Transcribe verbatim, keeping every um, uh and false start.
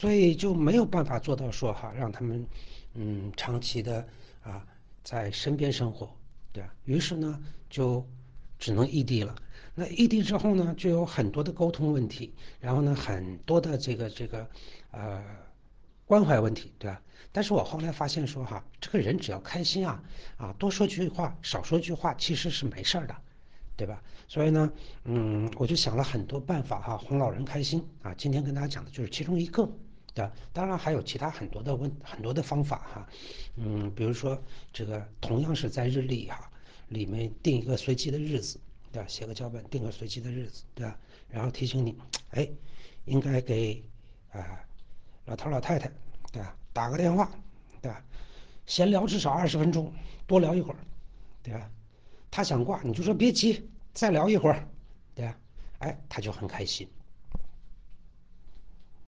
所以就没有办法做到说哈，让他们嗯长期的啊在身边生活，对吧？于是呢就只能异地了。那异地之后呢，就有很多的沟通问题，然后呢很多的这个这个呃关怀问题，对吧？但是我后来发现说哈，这个人只要开心啊啊，多说句话，少说句话，其实是没事儿的，对吧？所以呢，嗯，我就想了很多办法哈，哄老人开心啊。今天跟大家讲的就是其中一个，对吧？当然还有其他很多的问很多的方法哈，嗯，比如说这个同样是在日历哈里面定一个随机的日子，对吧？写个脚本定个随机的日子，对吧？然后提醒你，哎，应该给啊、呃老头老太太，对吧？打个电话，对吧？闲聊至少二十分钟，多聊一会儿，对吧？他想挂，你就说别急，再聊一会儿，对吧？哎，他就很开心。